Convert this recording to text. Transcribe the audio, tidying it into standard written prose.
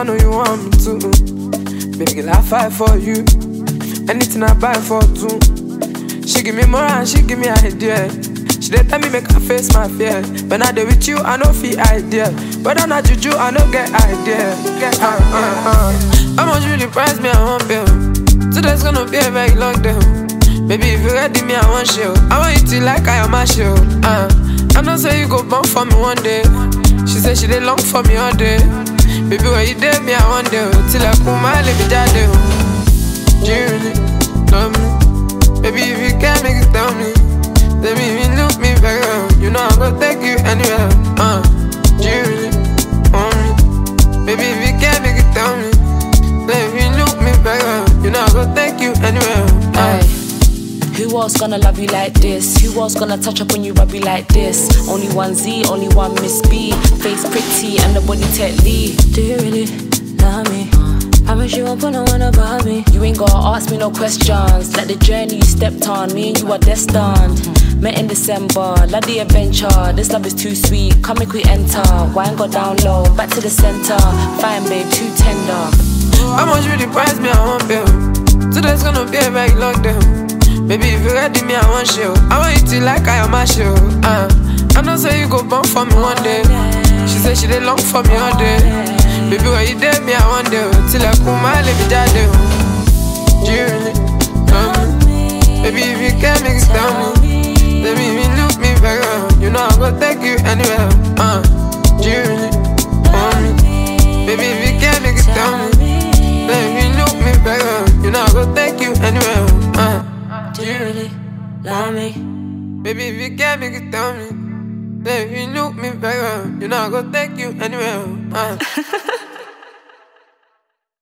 I know you want me to. Baby girl, I fight for you. Anything I buy for two. She give me more and she give me idea. She dey tell me make I face my fear. When I dey with you, I no feel idea. But I'm not juju, I no get idea. How much really price me? I want bill. Today's gonna be a very long day. Baby, if you ready me, I want show. I want you to like I am a show. I'm not saying you go bump for me one day. She said she dey long for me all day. Baby, when you did me, I want you. Till I come my live jade. Do you really love me? Baby, if you can't make it tell me. Let me even look me very well. You know I'm gonna take you anywhere. Do you really want me? Baby, if you can't make it tell me. Let me look me very well. You know I'm gonna take you anywhere. Who else gonna love you like this? Who else gonna touch up when you rub you like this? Only one Z, only one Miss B. Face pretty and the body tightly. Do you really love me? Promise you won't put no one above me. You ain't gotta ask me no questions. Like the journey you stepped on, me and you are destined. Met in December, like the adventure. This love is too sweet, come make we enter. Wine go down low, back to the center. Fine babe, too tender. How much really price me? I want bill. Today's gonna be a very long day. Baby, if you ready me, I want show. I want you to like I am a show. I'm not saying you go bump for me one day. She said she dey long for me all day. Baby, when you did me, I want you. Till I come my live jade. Do you really love me? Baby, if you can't make it tell me. Let me even look me very well. You know I'm gonna take you anywhere. Do you really want me? Baby, if you can't make it tell me. Let me look me very well. You know I'm gonna take you anywhere. Do you really love me? Baby, if you can't make it tell me. Let me look me very well. You know I'm gonna take you anywhere.